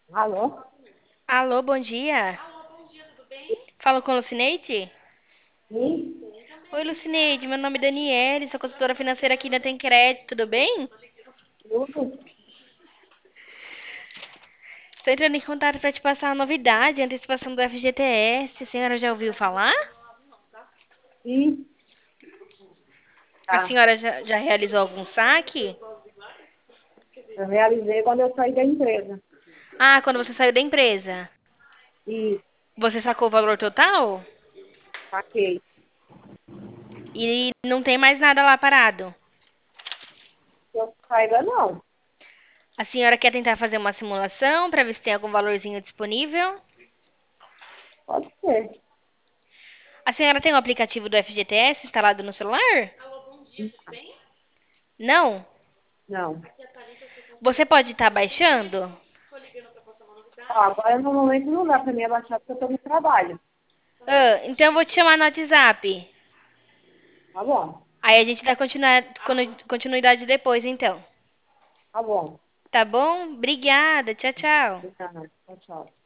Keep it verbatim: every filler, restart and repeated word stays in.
Alô? Alô, bom dia. Falo com a Lucineide? Sim, Oi, Lucineide, meu nome é Daniele, sou consultora financeira aqui na Tem Crédito, tudo bem? tudo? Estou entrando em contato para te passar uma novidade, a antecipação do F G T S. A senhora já ouviu falar? Sim, A tá. senhora já, já realizou algum saque? Eu realizei quando eu saí da empresa. Ah, quando você saiu da empresa. E Você sacou o valor total? saquei. E não tem mais nada lá parado. Eu saiba não. A senhora quer tentar fazer uma simulação para ver se tem algum valorzinho disponível? Pode ser. A senhora tem o aplicativo do F G T S instalado no celular? Não? Não. Você pode estar baixando? Ó, agora no momento não dá pra mim abaixar porque eu tô no trabalho. Ah, então eu vou te chamar no WhatsApp. Tá bom, Aí a gente dá continuar- quando- continuidade depois, então. tá bom. Tá bom? Obrigada. Tchau, tchau. Obrigada. Tchau, tchau.